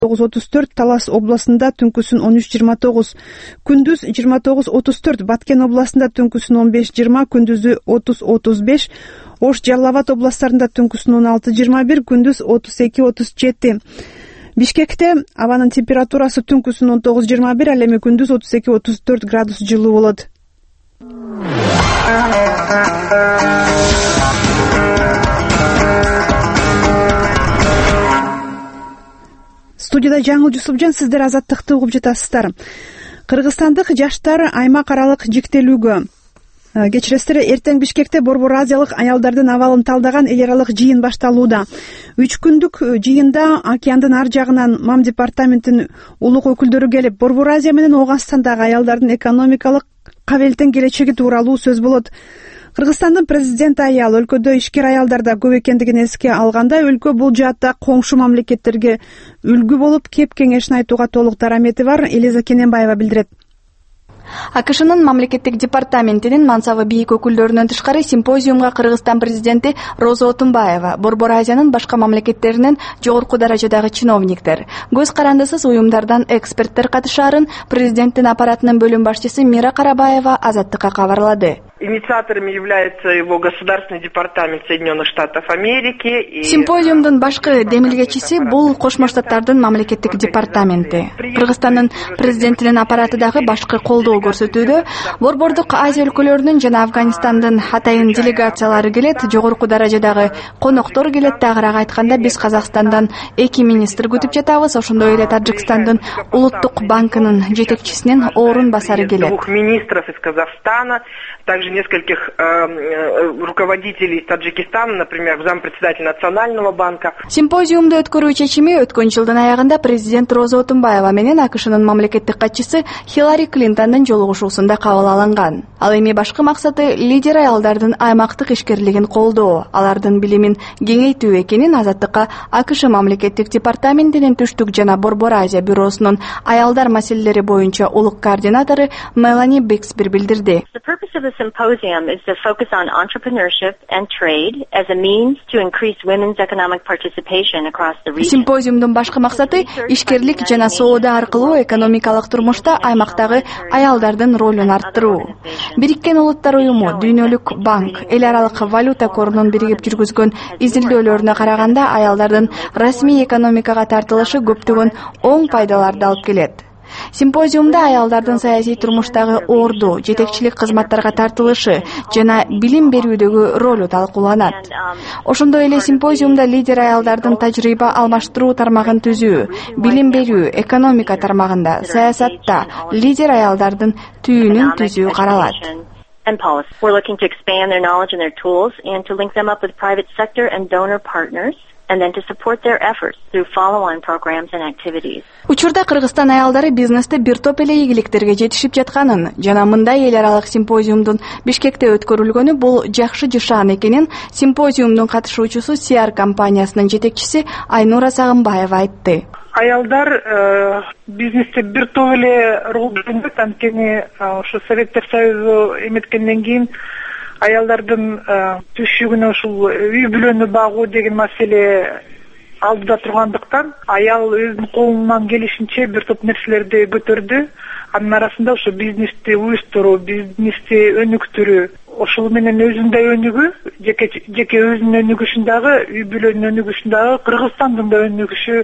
9:34, Талас областында түнкүсүн 13:29, күндүз 29:34, Баткен областында түнкүсүн 15:20, күндүзү 30:35, Ош, Жалал Абад областарында түнкүсүн 16:21, күндүз 32:37. Бишкекте абанын температурасы түнкүсүн 19:21, ал эми күндүз 32-34 градус жылуу болот. Студияда Жаңыл Жусупжан, сиздер Азаттыкты угуп жатасыздар. Кыргызстандык жаштар аймак аралык жиктелүүгө, кечиресиздер, эртең Бишкекте Борбор Азиялык аялдардын абалын талдаган эл аралык жыйын башталууда. 3 күндүк жыйында океандын ар жагынан МАМ департаментинин улук өкүлдөрү келип, Борбор Азия менен Ооганстандагы аялдардын экономикалык кабелеттен келечеги тууралуу сөз болот. Кыргызстандын президенти аял, өлкөдө ишкер аялдар да көп экендигин эске алганда, өлкө бул жаатта коңшу мамлекеттерге үлгү болуп, кеп кеңешин айтууга толук дарамети бар. Элиза Кененбаева билдирет. АКШнын мамлекеттик департаментинин мансабы бийик өкүлдөрүнөн тышкары симпозиумга Кыргызстан президенти Роза Отунбаева, Борбор Азиянын башка мамлекеттеринен жогорку даражадагы чиновниктер, көз карандысыз уюмдардан эксперттер катышаарын президенттин аппаратынын бөлүм башчысы Мира Карабаева Азаттыкка кабарлады. Инициаторами является его государственный департамент Соединенных Штатов Америки. Симпозиумдун башкы демилгечиси бул Кошмо Штаттардын мамлекеттик департаменти. Кыргызстандын президентинин аппараты дагы башкы колдоо көрсөтүүдө. Борбордук Азия өлкөлөрүнүн жана Афганистандын атайын делегациялары келет, жогорку даражадагы коноктор келет. Тагыраак айтканда, биз Казакстандан 2 министр күтүп жатабыз. Ошондой эле Таджикстандын Улуттук банкынын жетекчисинин орун басары келет. Двух министров из Казахстана, также нескольких руководителей Таджикистана, например, зампредседателя Национального банка. Симпозиумду өткөрүү чечими өткөн жылдын аягында президент Роза Отунбаева менен АКШнын мамлекеттик катчысы Хиллари Клинтондун жолугушуусунда кабыл алынган. Ал эми башкы максаты лидер аялдардын аймактык ишкерлигин колдоо, алардын билимин кеңейтүү экенин Азаттыкка АКШ мамлекеттик департаментинин Түштүк жана Борбор Азия бюросунун аялдар маселелери боюнча улук координатору Мелани Бикспир билдирди. The symposium is to focus on entrepreneurship and trade as a means to increase women's economic participation across the region. Симпозиумдун башкы максаты ишкерлик жана соода аркылуу экономикалык турмушта аймактагы аялдардын ролун арттыруу. Бириккен Улуттар уюму, Дүйнөлүк банк, эл аралык валюта корунун биригип жүргүзгөн изилдөөлөрүнө караганда, аялдардын расмий экономикага тартылышы көптөгөн оң пайдаларды алып келет. Симпозиумда аялдардын саясий турмуштагы орду, жетекчилик кызматтарга тартылышы жана билим берүүдөгү ролу талкууланат. Ошондой эле симпозиумда лидер аялдардын тажрыйба алмаштыруу тармагын түзүү, билим берүү, экономика тармагында, саясатта лидер аялдардын түйүнүн түзүү каралат. We're looking to expand their knowledge and their tools and to link them up with private sector and donor partners. And then to support their efforts through follow-on programs and activities. Учурда Кыргызстан аялдары бизнесте бир топ эле ийгиликтерге жетишип жатканын жана мындай эл аралык симпозиумдун Бишкекте өткөрүлгөнү бул жакшы жышаан экенин симпозиумдун катышуучусу CR компаниясынын жетекчиси Айнура Сагынбаева айтты. Аялдар бизнесте бир топ эле рол ойнойт, анткени ошо Советтер Союзу эметкенден кийин аялдардын түшүгүнө ушул үй бүлөнү багуу деген маселе алдыда тургандыктан, аял өзүнүн колунан келишинче бир топ нерселерди көтөрдү. Анын арасында ошо бизнести уюштуруу, бизнести өнүктүрүү, ошол менен өзүнүн да өнүгүү, жеке өзүнүн өнүгүшүн дагы, үй бүлөнүн өнүгүшүн дагы, Кыргызстандын да өнүгүшү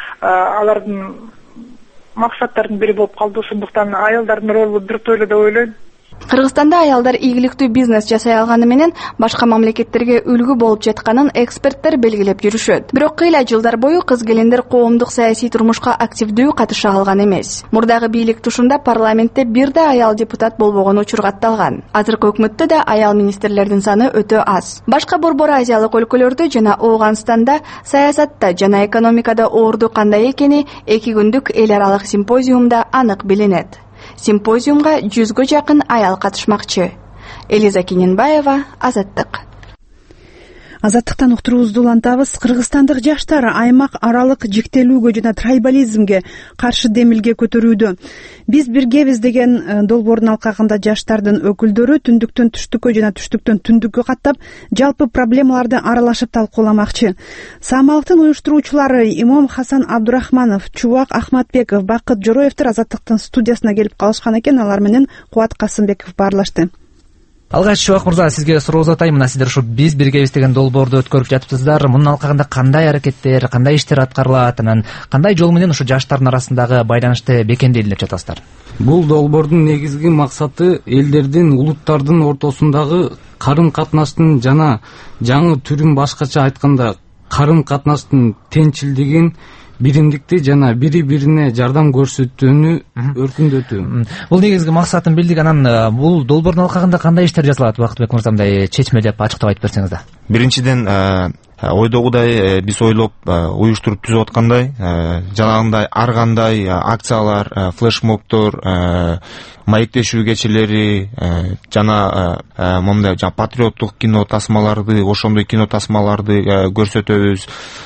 алардын максаттардын бири болуп калды. Ошондуктан аялдардын ролу бир топ эле деп ойлойм. Кыргызстанда аялдар ийгиликтүү бизнес жасай алганы менен башка мамлекеттерге үлгү болуп жатканын эксперттер белгилеп жүрүшөт. Бирок кыйла жылдар бою кыз-келиндер коомдук саясий турмушка активдүү катыша алган эмес. Мурдагы бийлик тушунда парламентте бир да аял депутат болбогон учур катталган. Азыркы өкмөттө да аял министрлердин саны өтө аз. Башка Борбор Азиялык өлкөлөрдө жана Ооганстанда саясатта жана экономикада орду кандай экени 2 күндүк эл аралык симпозиумда анык билинет. Симпозиумга 100гө жакын аял катышмакчы. Элиза Кененбаева, Азаттык. Азаттыктан уктуруубузду улантабыз. Кыргызстандык жаштар аймак аралык жиктелүүгө жана трайбализмге каршы демилге көтөрүүдө. Биз биргебиз деген долбоордун алкагында жаштардын өкүлдөрү түндүктөн түштүккө жана түштүктөн түндүккө каттап, жалпы проблемаларды аралашып талкууламакчы. Саамалыктын уюштуруучулары Имом Хасан Абдурахманов, Чубак Ахматбеков, Бакыт Жороевдер Азаттыктын студиясына келип калышкан экен. Алар менен Кубат Касымбеков баарлашты. Алгач Чубак мырза, сизге суроо uzatайм. Мына сиздер ушу биз биргебиз деген долбоорду өткөрүп жатыпсыздар. Мунун алкагында кандай аракеттер, кандай иштер аткарылат, анан кандай жол менен ушу жаштардын арасындагы байланышты бекемдейли деп жатасыздар? Бул долбоордун негизги максаты элдердин, улуттардын ортосундагы карым-катнаштын жана жаңы түрүн, башкача айтканда карым-катнаштын тенчилдигин, биримдикти жана бири-бирине жардам көрсөтүүнү өркүндөтүү. Бул негизги максатын билдик. Анан бул долбоордун алкагында кандай иштер жасалат? Бакытбек мырза, мындай чечмелеп ачыктап айтып берсеңиз да. Биринчиден ойдогудай биз ойлоп уюштуруп түзүп аткандай жанагындай ар кандай акциялар, флешмобдор, маектешүү кечелери жана момундай патриоттук кино тасмаларды, ошондой кино тасмаларды көрсөтөбүз.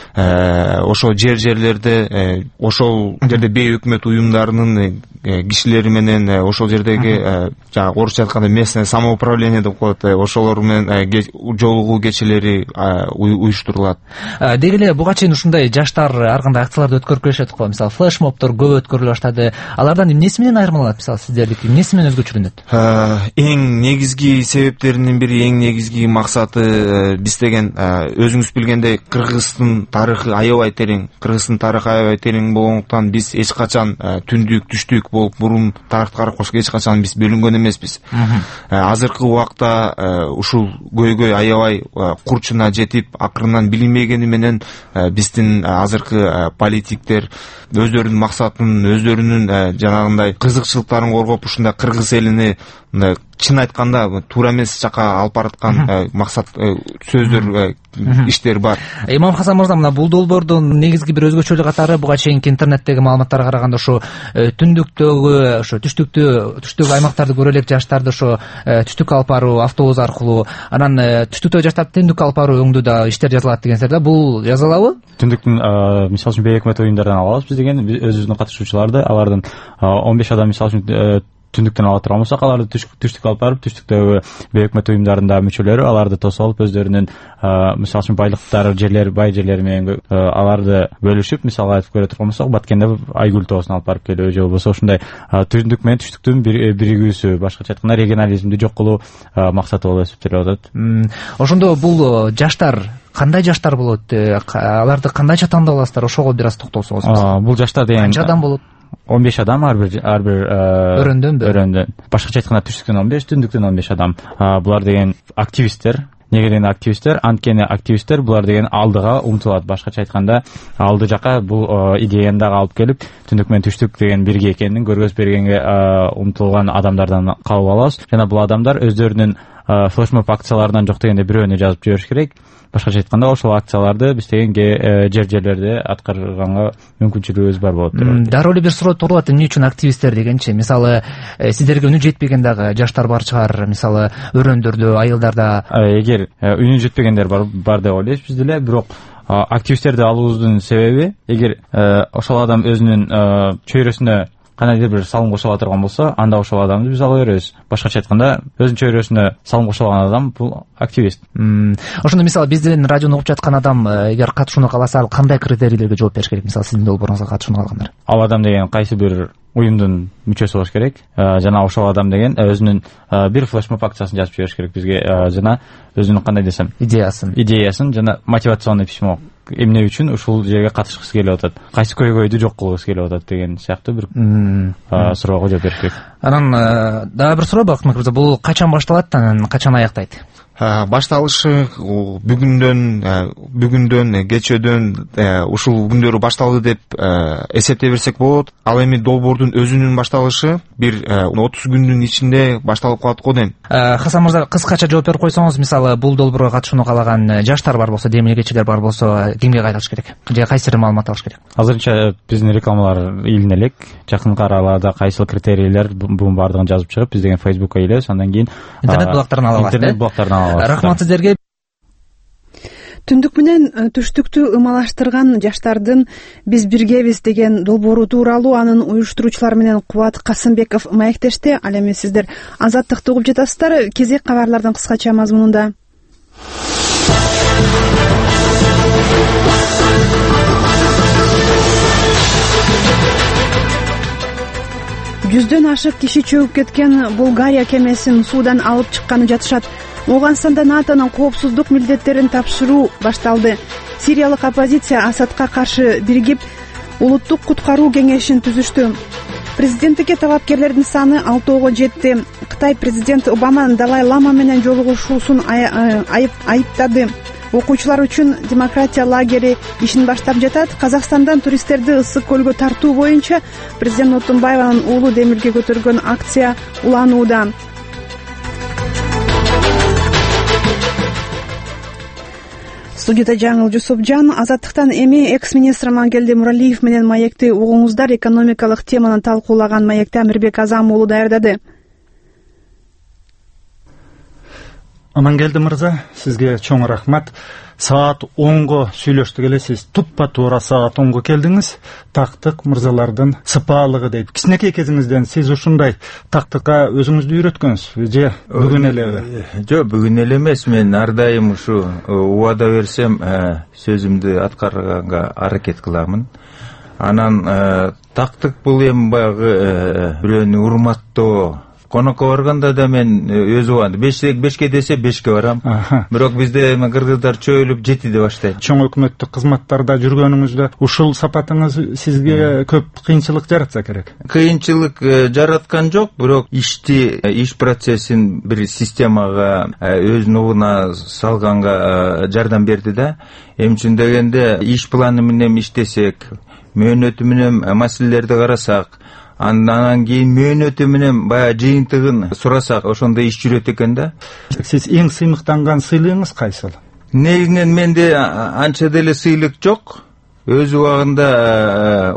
Ошо жерлерде, ошол жерде бейөкмөт уюмдарынын кишилери менен, ошол жердеги жанагы орусча айтканда местное самоуправление деп коет, ошолор менен жолугуу кечелери уюштурулат. Деги эле буга чейин ушундай жаштар ар кандай акцияларды өткөрүп келишет го. Мисалы, флешмобдор көп өткөрүлө баштады. Алардан эмнеси менен айырмаланат? Мисалы, сиздердики эмнеси менен өзгөчөлөнөт? Эң негизги себептеринин бири, эң негизги максаты биз деген өзүңүз билгендей Кыргыздын тарыхы аябай терең. Кыргыздын тарыхы аябай терең болгондуктан биз эч качан түндүк, түштүк болуп мурун тарыхты карап коюшка эч качан биз бөлүнгөн эмеспиз. Азыркы убакта ушул көйгөй аябай курчуна жетип, акырынан билинбегени менен биздин азыркы политиктер өздөрүнүн максатын, өздөрүнүн жанагындай кызыкчылыктарын коргоп, ушундай кыргыз элини чын айтканда туура эмес жака алып бараткан максат сөздөр, иштер бар. Имам Хасан мырза, мына бул долбоордун негизги бир өзгөчөлүгү катары буга чейинки интернеттеги маалыматтарга караганда ушу түндүктөгү, ушу түштүк аймактарды көрө элек жаштарды ушу түштүккө алып баруу автобус аркылуу, анан түштүктөгү жаштарды түндүккө алып баруу өңдүү да иштер жазылат деген сиздер да. Бул жазалабы? Түндүктүн мисалы үчүн бейөкмөт уюмдардан алабыз биз деген өзүбүздүн катышуучуларды, алардын 15 адам мисалы үчүн түндүктөн ала турган болсок, аларды түштүккө алып барып, түштүктөгү бейөкмөт уюмдарында мүчөлөрү аларды тосуп алып, өздөрүнүн мисалы үчүн байлыктары, жерлери, бай жерлери менен аларды бөлүшүп, мисалы айтып көрө турган болсок, Баткенде Айгүл тоосун алып барып келүү же болбосо ушундай түндүк менен түштүктүн биригүүсү, башкача айтканда регионализмди жок кылуу максаты болуп эсептелип атат. Ошондо бул жаштар кандай жаштар болот? Аларды кандайча тандап аласыздар? Ошого бир аз токтолсоңуз. Бул жаштар деген канча адам болот? 15 адам ар бир өрөндөн. Башкача айтканда түштүктөн 15, түндүктөн 15 адам. Булар деген активисттер. Неге деген активисттер? Анткени активисттер булар деген алдыга умтулат. Башкача айтканда алды жака бул идеяны дагы алып келип, түндүк менен түштүк деген бирге экенин көргөзүп бергенге умтулган адамдардан кабыл алабыз. Жана бул адамдар өздөрүнүн флешмоб акцияларынан жок дегенде бирөөнү жазып жибериш керек. Башкача айтканда ошол акцияларды биз деген жерлерде аткарганга мүмкүнчүлүгүбүз бар болот. Дароо эле бир суроо турулат, эмне үчүн активисттер дегенчи? Мисалы, сиздерге үнү жетпеген дагы жаштар бар чыгар, мисалы, өрөндөрдө, айылдарда. Эгер үнү жетпегендер бар деп ойлойбуз биз деле, бирок активисттерди алуубуздун себеби, эгер ошол адам өзүнүн чөйрөсүнө кандайдыр бир салым кошо ала турган болсо, анда ошол адамды биз ала беребиз. Башкача айтканда, өзүнүн чөйрөсүнө салым кошо алган адам бул активист. Ошондо мисалы биздин радиону угуп жаткан адам эгер катышууну кааласа, ал кандай критерийлерге жооп бериш керек? Мисалы, сиздин долбооруңузга катышууну каалагандар. Ал адам деген кайсы бир уюмдун мүчөсү болуш керек. Жана ошол адам деген өзүнүн бир флешмоб акциясын жазып жибериш керек бизге, жана өзүнүн кандай десем, идеясын жана мотивационный письмо. Эмне үчүн ушул жерге катышкысы келип атат, кайсы көйгөйдү жок кылгысы келип атат деген сыяктуу бир суроого жооп бериш керек. Анан дагы бир суроо, Бакытбек мырза, бул качан башталат, анан качан аяктайт? Башталышы бүгүндөн кечөөдөн ушул күндөрү башталды деп эсептей берсек болот. Ал эми долбоордун өзүнүн башталышы бир 30 күндүн ичинде башталып калат го дейм. Хасан мырза, кыскача жооп берип койсоңуз, мисалы, бул долбоорго катышууну каалаган жаштар бар болсо, демилгечилер бар болсо, кимге кайтыш керек? Же кайсы маалымат алыш керек? Азырынча биздин рекламалар илине элек. Жакынкы араларда кайсыл критерийлер бунун баардыгын жазып чыгып, биз деген Facebookка илебиз, андан кийин интернет булактарынан ала алат. Интернет булактарынан ала алат. Рахмат сиздерге. Түндүк менен түштүктү ымалаштырган жаштардын «Биз биргебиз» деген долбоору тууралуу анын уюштуруучулары менен Кубат Касымбеков маектешти. Ал эми сиздер Азаттыкты угуп жатасыздар. Кезек кабарлардын кыскача мазмунунда. Жүздөн ашык киши чөгүп кеткен Булгария кемесин суудан алып чыкканы жатышат. Ооганстанда НАТОнун коопсуздук милдеттерин тапшыруу башталды. Сириялык оппозиция Асадка каршы биригип, улуттук куткаруу кеңешин түзүштү. Президенттикке талапкерлердин саны 6го жетти. Кытай президенти Обама Далай Лама менен жолугушуусун айыптады. Окуучулар үчүн демократия лагери ишин баштап жатат. Казакстандан туристтерди Ысык көлгө тартуу боюнча президент Отунбаеванын уулу демирге көтөргөн акция уланууда. Студияда Жаңыл Жусупжан. Азаттыктан эми экс-министр Амангелди Муралиев менен маекти угуңуздар. Экономикалык теманы талкуулаган маекти Амирбек Азам уулу даярдады. Амангелди мырза, сизге чоң рахмат. Саат 10го сүйлөштүк эле, сиз туппа туура саат 10го келдиңиз. Тактык мырзалардын сыпаалыгы дейт. Кичинекей кезиңизден сиз ушундай тактыкка өзүңүздү үйрөткөнсүзбү же бүгүн элеби? Жок, бүгүн эле эмес. Мен ар дайым ушу убада берсем, сөзүмдү аткарганга аракет кыламын. Анан тактык бул эми баягы бирөөнү урматтоо. Конокко барганда да мен өз убагында 5-ке десе 5ке барам. Бирок бизде эми кыргыздар чөйүлүп 7де баштайт. Чоң өкмөттүк кызматтарда жүргөнүңүздө ушул сапатыңыз сизге көп кыйынчылык жаратса керек? Кыйынчылык жараткан жок, бирок иш процессин бир системага өз нугуна салганга жардам берди да. Эми үчүн дегенде иш планы менен иштесек, мөөнөтү менен маселелерди карасак, андан кийин мөөнөтү менен баягы жыйынтыгын сурасак, ошондо иш жүрөт экен да. Сиз эң сыймыктанган сыйлыгыңыз кайсыл? Негизинен менде анча деле сыйлык жок. Өз убагында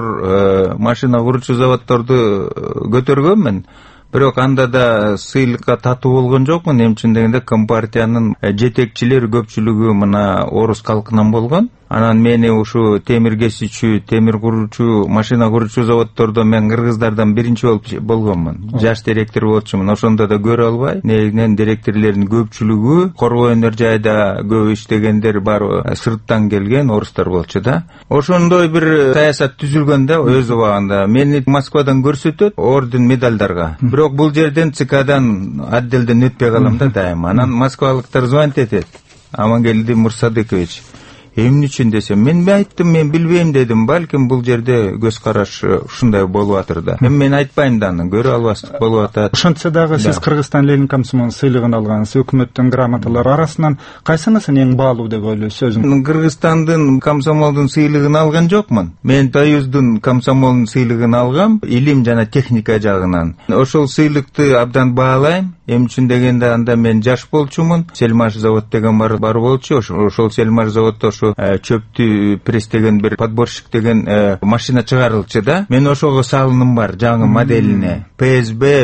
оор машина курчу заводдорду көтөргөнмүн. Бирок анда да сыйлыкка татуу болгон жокмун. Эми үчүн дегенде компартиянын жетекчилер көпчүлүгү мына орус калкынан болгон. Анан мени ушу темир кесүүчү, темир курчу, машина курчу заводдордо мен кыргыздардан биринчи болгонмун. Жаш директор болчумун. Ошондо да көрө албай, негизинен директорлердин көпчүлүгү коргоо өнөр жайда көп иштегендер бар, сырттан келген орустар болчу да. Ошондой бир саясат түзүлгөн да өз убагында. Мени Москвадан көрсөтөт орден медалдарга. Бирок бул жерден ЦКдан отделден өтпөй калам да дайым. Анан москвалыктар звонить этет. Амангелди Мурсадыкович, эмне үчүн десем, мен айттым, мен билбейм дедим. Балким бул жерде көз караш ушундай болуп атыр да. Эми мен айтпайм да, аны көрө албастык болуп атат. Ошентсе дагы сиз Кыргызстан Ленин комсомол сыйлыгын алгансыз. Өкмөттүн грамоталары арасынан кайсынысын эң баалуу деп ойлойсуз өзүңүз? Кыргызстандын комсомолдун сыйлыгын алган жокмун. Мен Союздун комсомолдун сыйлыгын алгам, илим жана техника жагынан. Ошол сыйлыкты абдан баалайм. Эми үчүн дегенде анда мен жаш болчумун. Сельмаш завод деген бар болчу. Ошол Сельмаш заводдо чөптү престеген бир подборщик деген машина чыгарылчу да. Мен ошого салыным бар, жаңы моделине. ПСБ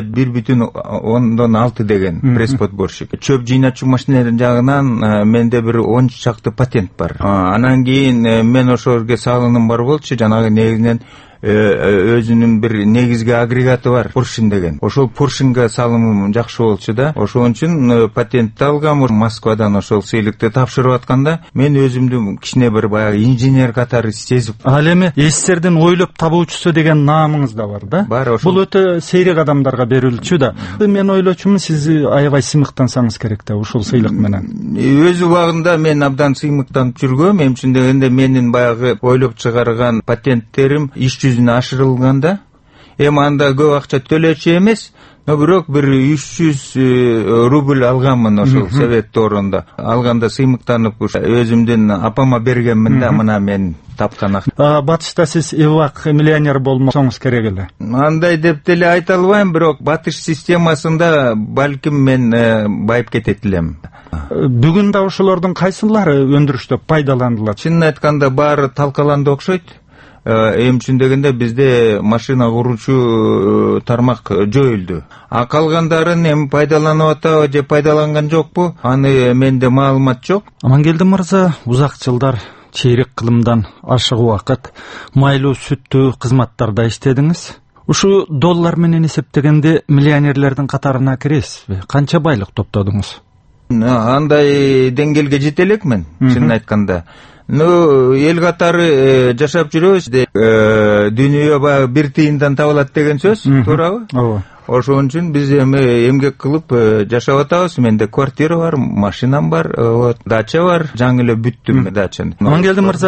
1,6 деген пресс подборщик. Чөп жыйначу машиналардын жагынан менде бир 10 чакты патент бар. Анан кийин мен ошого салыным бар болчу, жанагы негизинен өзүнүн бир негизги агрегаты бар, Поршин деген. Ошол Поршинге салымым жакшы болчу да. Ошон үчүн патентти алгам. Москвадан ошол сыйлыкты тапшырып атканда мен өзүмдү кичине бир баягы инженер катары сезип. Ал эми СССРдин ойлоп табуучусу деген наамыңыз да бар да. Бар, бул өтө сейрек адамдарга берилчү да. Мен ойлочумун, сиз аябай сыймыктансаңыз керек да ушул сыйлык менен. Өз убагында мен абдан сыймыктанып жүргөм. Эми үчүн дегенде менин баягы ойлоп чыгарган патенттерим иш ашырылганда, эми анда көп акча төлөчү эмес, но бирок бир 300 рубль алганмын ошол совет торунда. Алганда сыймыктанып өзүмдүн апама бергенмин да, мына мен тапкан акча. Батышта сиз эвак миллионер болмосоңуз керек эле. Андай деп деле айта албайм, бирок батыш системасында балким мен байып кетет элем. Бүгүн да ошолордун кайсылары өндүрүштө пайдаланылат? Чынын айтканда баары талкаланды окшойт. эми үчүн дегенде бизде машина куруучу тармак жоюлду. А калгандарын эми пайдаланып атабы же пайдаланган жокпу, аны менде маалымат жок. Амангелди мырза, узак жылдар чейрек кылымдан ашык убакыт майлуу сүттүү кызматтарда иштедиңиз. Ушу доллар менен эсептегенде миллионерлердин катарына киресизби? Канча байлык топтодуңуз? Андай деңгээлге жете элекмин, чынын айтканда. Эл катары жашап жүрөбүз, дүйнөгө баягы бир тыйындан табылат деген сөз, туурабы? Ооба. Ошон үчүн биз эми эмгек кылып жашап атабыз. Менде квартира бар, машинам бар, дача бар, жаңы эле бүттүм дачаны. Амангелди мырза,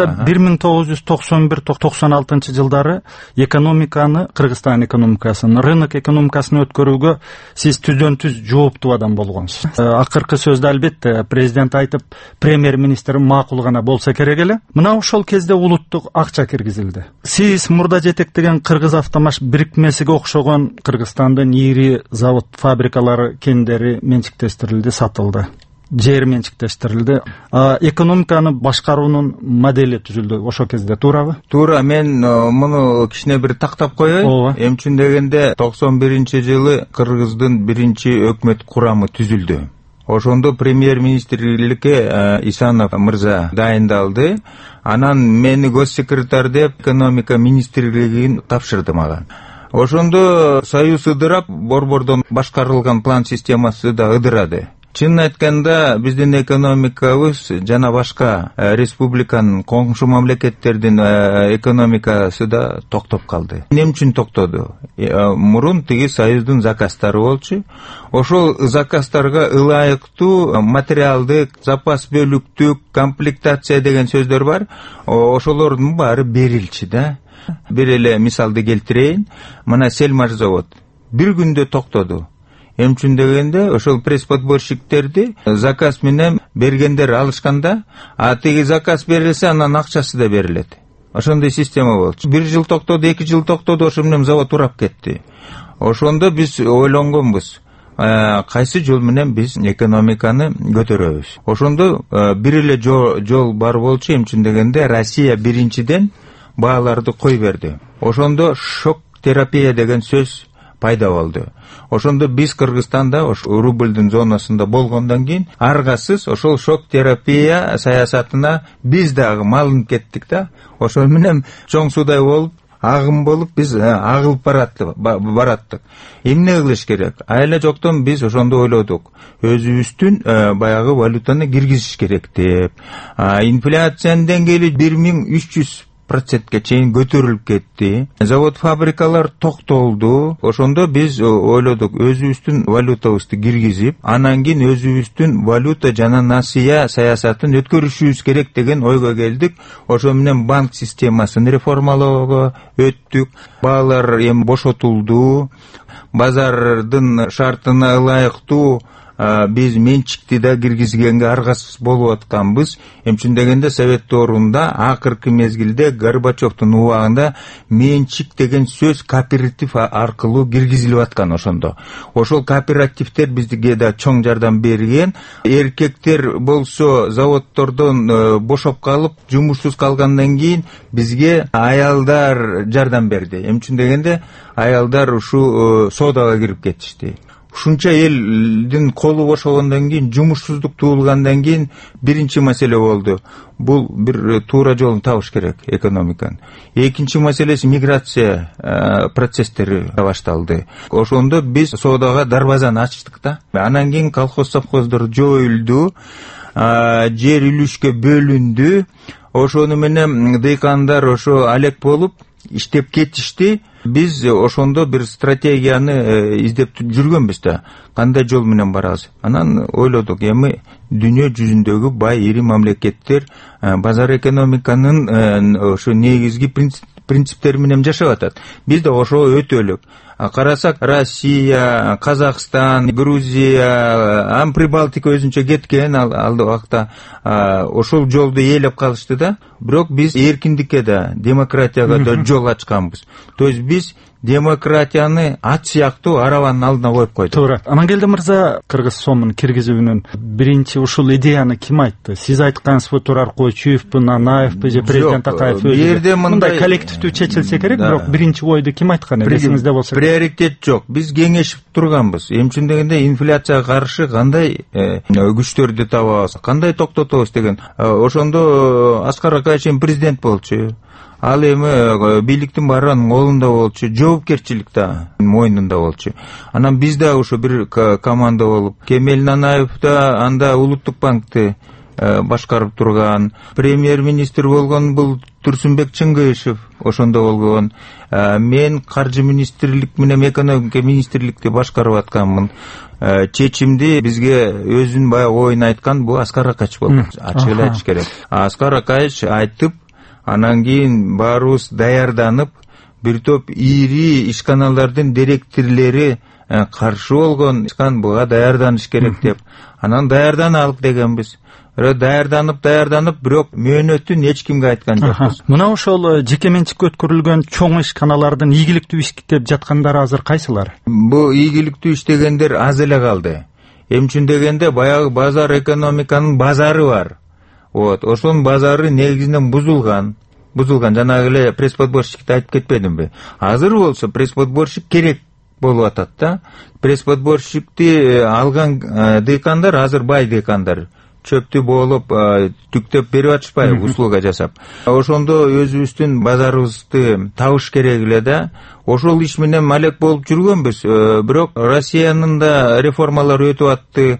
1991-96 жылдары экономиканы, Кыргызстан экономикасын, рынок экономикасын өткөрүүгө сиз түздөн-түз жооптуу адам болгонсуз. Акыркы сөздө албетте президент айтып, премьер-министр макул гана болсо керек эле. Мына ошол кезде улуттук акча киргизилди. Сиз мурда жетектеген Кыргыз автомаш бирикмесиге окшогон Кыргызстандын ири завод фабрикалары кендери менчиктештирилди, сатылды. Жер менчиктештирилди. Экономиканы башкаруунун модели түзүлдү ошол кезде, туурабы? Туура, мен муну кичине бир тактап коеюн. Эми үчүн дегенде 91-жылы Кыргыздын биринчи өкмөт курамы түзүлдү. Ошондо премьер-министрликке Исанов мырза дайындалды. Анан мени госсекретарь деп экономика министрлигин тапшырды мага. Ошондо союз ыдырап, борбордон башкарылган план системасы да ыдырады. Чынын айтканда, биздин экономикабыз жана башка республиканын коңшу мамлекеттердин экономикасы да токтоп калды. Эмне үчүн токтоду? Мурун тиги союздун заказдары болчу. Ошол заказдарга ылайыктуу материалдык, запас бөлүктүк, комплектация деген сөздөр бар. Ошолордун баары берилчи да. Бир эле мисалды келтирейин. Мына Сельмаш завод бир күндө токтоду. Эми үчүн дегенде ошол пресс-подборщиктерди заказ менен бергендер алышканда, а тиги заказ берилсе, анан акчасы да берилет. Ошондой система болчу. 1 жыл токтоду, 2 жыл токтоду, ошо менен завод урап кетти. Ошондо биз ойлонгонбуз. Кайсы жол менен биз экономиканы көтөрөбүз. Ошондо бир эле жол бар болчу. Эми үчүн дегенде Россия биринчиден бааларды кой берди. Ошондо шок терапия деген сөз пайда болду. Ошондо биз Кыргызстанда рубльдин зонасында болгондон кийин аргасыз ошол шок терапия саясатына биз дагы малынып кеттик да. Ошол менен чоң суудай болуп, агым болуп биз агылып бараттык. Эмне кылыш керек? Айла жоктон биз ошондо ойлодук. Өзүбүздүн баягы валютаны киргизиш керек деп. Инфляциянын деңгээли 1300% чейин көтөрүлүп кетти. Завод фабрикалар токтолду. Ошондо биз ойлодук, өзүбүздүн валютабызды киргизип, анан кийин өзүбүздүн валюта жана насыя саясатын өткөрүшүбүз керек деген ойго келдик. Ошо менен банк системасын реформалоого өттүк. Баалар эми бошотулду. Базардын шартына ылайыктуу биз менчикти да киргизгенге аргасыз болуп атканбыз. Эми үчүн дегенде Совет доорунда акыркы мезгилде Горбачевдун убагында менчик деген сөз кооператив аркылуу киргизилип аткан ошондо. Ошол кооперативдер бизге да чоң жардам берген. Эркектер болсо заводдордон бошоп калып, жумушсуз калгандан кийин бизге аялдар жардам берди. Эми үчүн дегенде аялдар ушу соодага кирип кетишти. Ушунча элдин колу бошогондон кийин, жумушсуздук туулгандан кийин биринчи маселе болду. Бул бир туура жолун табыш керек экономиканын. Экинчи маселеси миграция процесстери башталды. Ошондо биз соодага дарбазаны ачтык да. Анан кийин колхоз совхоздор жоюлду, жер үлүшкө бөлүндү. Ошону менен дыйкандар ошо алек болуп иштеп кетишти. Биз ошондо бир стратегияны издеп жүргөнбүз да. Кандай жол менен барабыз? Анан ойлодук, эми дүйнө жүзүндөгү бай ири мамлекеттер базар экономиканын ошо негизги принциптери менен жашап атат. Биз да ошо өтөлүк. Карасак, Россия, Казакстан, Грузия, Прибалтика өзүнчө кеткен алды убакта ошол жолду ээлеп калышты да. Бирок биз эркиндикке да, демократияга да жол ачканбыз. То есть биз демократияны ат сыяктуу арабанын алдына коюп койду. Туура. Амангелди мырза, кыргыз сомун киргизүүнүн биринчи ушул идеяны ким айтты? Сиз айткансызбы, Турар Койчуевпу, Нанаевпу же президент Такаев? Бул жерде мындай коллективдүү чечилсе керек, бирок биринчи ойду ким айткан эди? Эсиңизде болсо. Приоритет жок. Биз кеңешип турганбыз. Эмче дегенде инфляцияга каршы кандай күчтөрдү табабыз, кандай токтотобуз деген. Ошондо Аскар Акаевич президент болчу. Ал эми бийликтин баарынын колунда болчу, жоопкерчилик да мойнунда болчу. Анан биз да ошо бир команда болуп, Кемел Нанаев да анда Улуттук банкты башкарып турган, премьер-министр болгон бул Турсунбек Чыңгышев ошондо болгон. Мен каржы министрлик менен экономика министрликти башкарып атканмын. Чечимди бизге өзүнүн баягы оюн айткан бул Аскар Акаевич болду. Ачык эле айтыш керек. Аскар Акаевич айтып, анан кийин баарыбыз даярданып, бир топ ири ишканалардын директорлори каршы болгон, буга даярданыш керек деп. Анан даярданалык дегенбиз. Даярданып, бирок мөөнөтүн эч кимге айткан жокпуз. Мына ошол жеке менчикке өткөрүлгөн чоң ишканалардын ийгиликтүү иштеп жаткандары азыр кайсылар? Бул ийгиликтүү иштегендер аз эле калды. Эмче дегенде баягы базар экономиканын базары бар. Ошонун базары негизинен бузулган. Жанагы эле пресс-подборщикти айтып кетпедимби? Азыр болсо пресс-подборщик керек болуп атат да. Пресс-подборщикти алган дыйкандар азыр бай дыйкандар. Чөптү болуп, түктөп берип атышпайбы, услуга жасап. Ошондо өзүбүздүн базарыбызды табыш керек эле да. Ошол иш менен малек болуп жүргөнбүз. Бирок Россиянын да реформалары өтүп атты.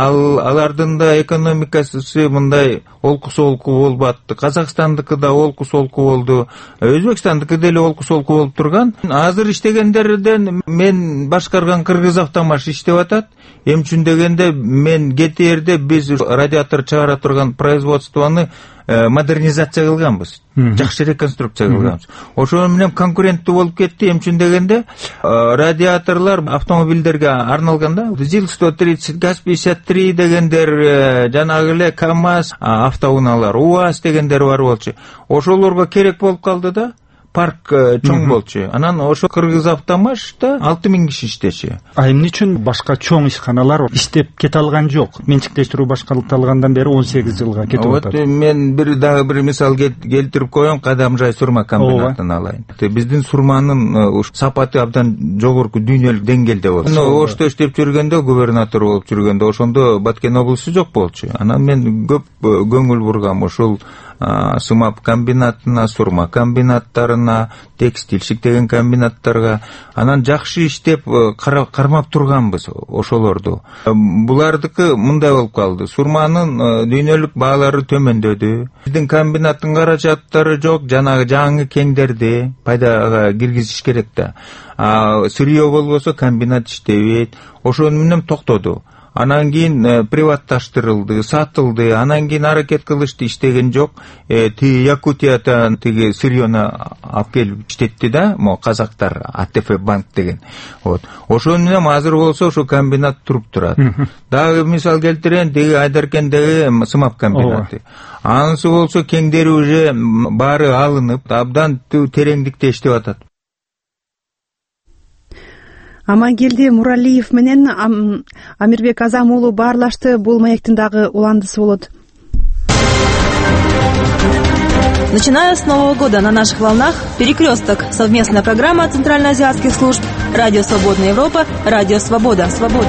Алардын да экономикасы мындай олку-солку болуп атты. Казакстандыкы да олку-солку болду. Өзбекстандыкы деле олку-солку болуп турган. Азыр иштегендерден мен башкарган Кыргызавтомаш иштеп атат. Эмче дегенде мен кетээрде биз радиатор чыгара турган производствону модернизация кылганбыз. Жакшы реконструкция кылганбыз. Ошол менен конкуренттүү болуп кетти. Эмче дегенде радиаторлор автомобилдерге арналган да. ЗИЛ-130, ГАЗ-53 дегендер, жанагы эле КамАЗ автоунаалар, УАЗ дегендер бар болчу. Ошолорго керек болуп калды да. Парк чоң болчу. Анан ошо Кыргызавтомашта 6000 киши иштечи. Эмне үчүн башка чоң ишканалар иштеп кете алган жок? Менчиктештирүү башкарылгандан бери 18 жылга кетип атат. Мен дагы бир мисал келтирип коеюн, Кадамжай сурма комбинатын алайын. Биздин сурманын сапаты абдан жогорку дүйнөлүк деңгээлде болчу. Ошто иштеп жүргөндө, губернатор болуп жүргөндө ошондо Баткен облусу жок болчу. Анан мен көп көңүл бургам ошол сымап комбинатына, сурма комбинаттарына, текстиль шиктеген комбинаттарга. Анан жакшы иштеп кармап турганбыз ошолорду. Булардыкы мындай болуп калды. Сурманын дүйнөлүк баалары төмөндөдү. Биздин комбинаттын каражаттары жок, жанагы жаңы кеңдерди пайдага киргизиш керек да. Сырье болбосо комбинат иштебейт. Ошон менен токтоду. Анан кийин приватташтырылды, сатылды. Анан кийин аракет кылышты, иштеген жок. Якутиядан тиги сырьёну алып келип иштетти да, казактар, АТФ банк деген. Ошон менен азыр болсо ошо комбинат туруп турат. Дагы мисал келтирейин, тиги Айдаркендеги сымап комбинаты. Анысы болсо кеңдери уже баары алынып, абдан тереңдикте иштеп атат. Амангелди Муралиев менен Амирбек Азам уулу баарлашты. Бул маектин дагы уландысы болот. Начиная с Нового года на наших волнах «Перекресток» — совместная программа центральноазиатских служб «Радио Свободная Европа», «Радио Свобода».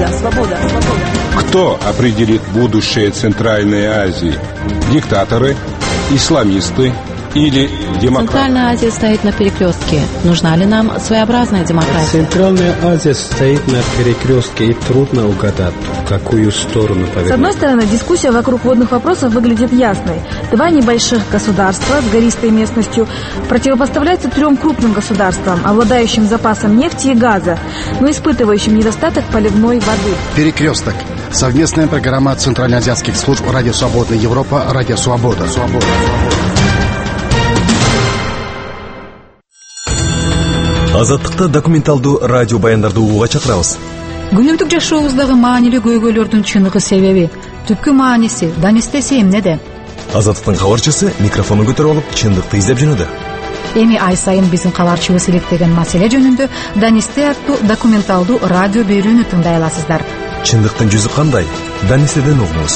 Кто определит будущее Центральной Азии? Диктаторы, исламисты или демократы? Центральная Азия стоит на перекрестке. Нужна ли нам своеобразная демократия? Центральная Азия стоит на перекрестке, и трудно угадать, в какую сторону повернуть. С одной стороны, дискуссия вокруг водных вопросов выглядит ясной. Два небольших государства с гористой местностью противопоставляются трем крупным государствам, обладающим запасом нефти и газа, но испытывающим недостаток поливной воды. Перекресток. Совместная программа центральноазиатских служб «Радио Свободная Европа», «Радио Свобода». Азаттыкта документалдуу радио баяндарды угууга чакырабыз. Күнүмдүк жашообуздагы маанилүү көйгөйлөрдүн чыныгы себеби, түпкү мааниси, данистеси эмнеде? Азаттыктын кабарчысы микрофонун көтөрүп алып, чындыкты издеп жөнөдү. эми ай сайын биздин кабарчыбыз иликтеген маселе жөнүндө Данисте аттуу документалдуу радио берүүнү тыңдай аласыздар. Чындыктын жүзү кандай? Данистеден угуңуз.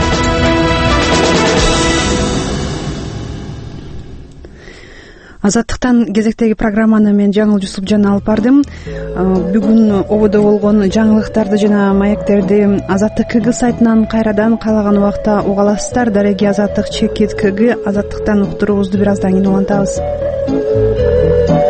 Азаттыктан кезектеги программаны мен Жаңыл Жусупжан алып бардым. Бүгүн ободо болгон жаңылыктарды жана маектерди Азаттык КГ сайтынан кайрадан каалаган убакта уга аласыздар. Дареги Азаттык /КГ Азаттыктан уктуруубузду бир аздан кийин улантабыз.